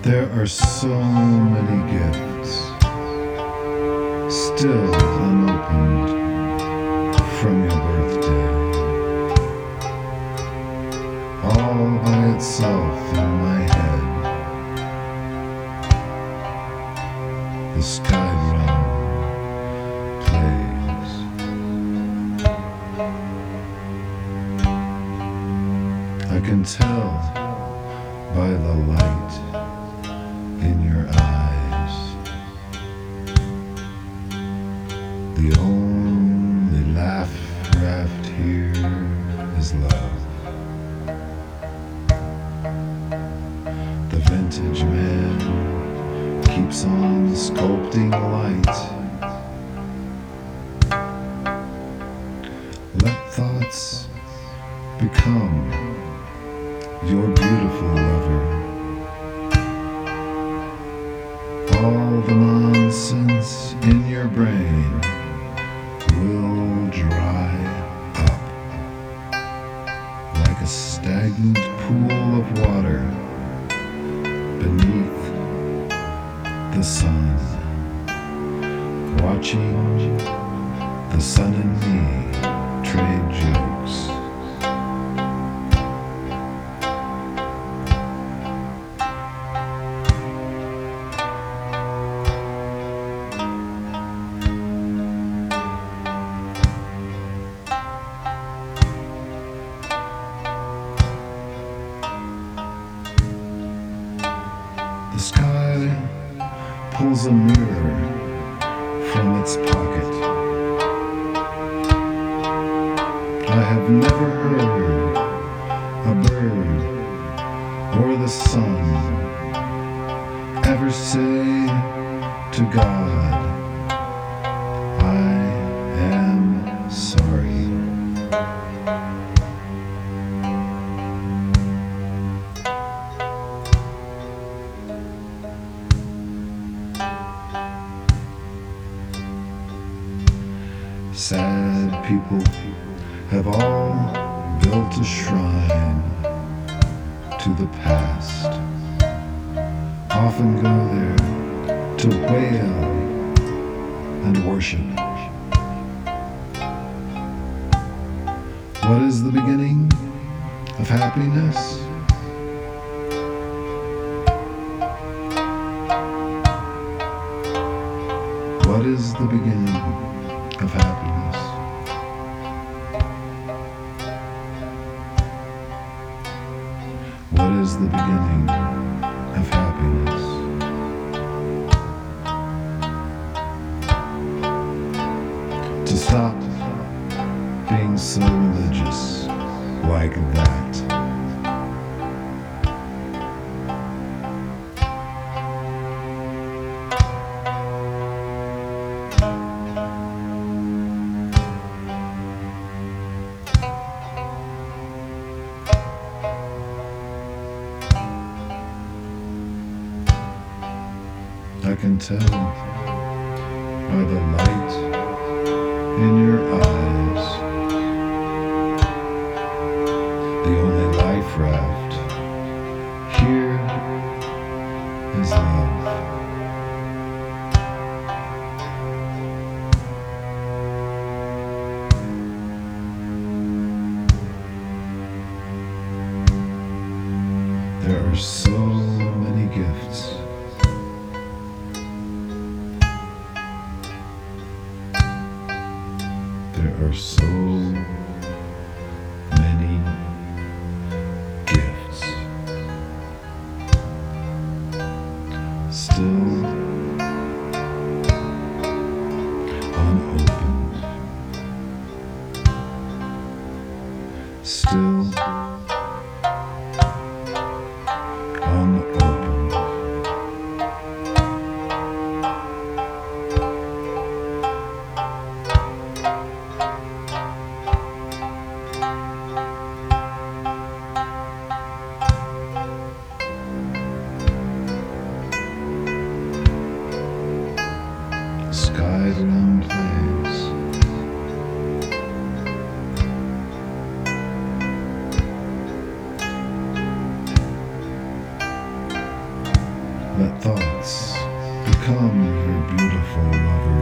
There are so many gifts still unopened from your birthday, all by itself in my head. The sky drum plays. I can tell by the light in your eyes, the only laugh raft here is love. The vintage man keeps on sculpting light. Let thoughts become your beautiful lover. All the nonsense in your brain will dry up like a stagnant pool of water beneath the sun, watching the sun and me trade jokes. The sky pulls a mirror from its pocket. I have never heard a bird or the sun ever say to God, I am sorry. Sad people have all built a shrine to the past, often go there to wail and worship. What is the beginning of happiness? What is the beginning of happiness? What is the beginning of happiness? To stop being so religious like that. I can tell by the light in your eyes, the only life raft here is love. There are so many gifts. There are so many gifts still unopened, still unopened. Sky drum plays. become your beautiful lover.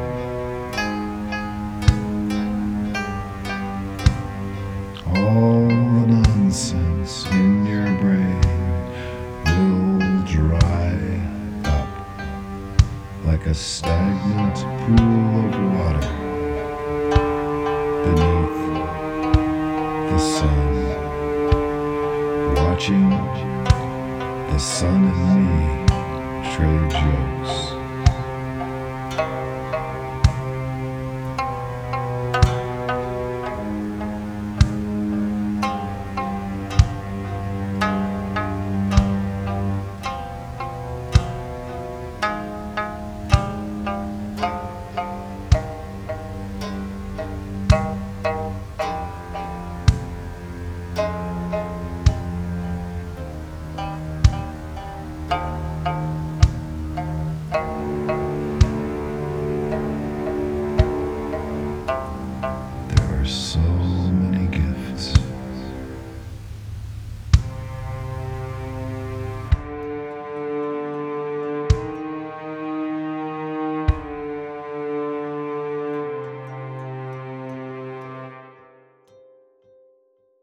All the nonsense in your brain will dry up like a stagnant pool of water beneath the sun, watching the sun and me trade jokes.